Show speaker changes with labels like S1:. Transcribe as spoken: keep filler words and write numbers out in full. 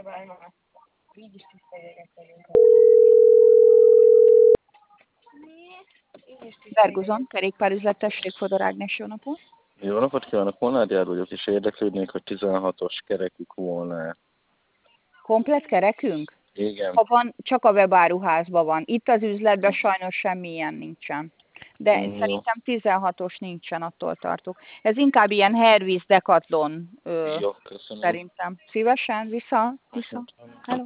S1: Így is tiszteljéget vagyunk. Verguzon, kerékpárüzlet, tessék, Fodor Ágnes, jó napot.
S2: Jó napot kívánok, Molnár Jár vagyok, és érdeklődnék, hogy tizenhatos kerekük volna.
S1: Komplet kerekünk?
S2: Igen.
S1: Ha van, csak a webáruházban van. Itt az üzletben sajnos semmilyen nincsen. De
S2: Mm,
S1: szerintem tizenhatos nincsen, attól tartok. Ez inkább ilyen Hervíz Decathlon ö,
S2: jó, köszönöm.
S1: szerintem. Szívesen, vissza, vissza.
S2: Köszönöm.
S1: Hello.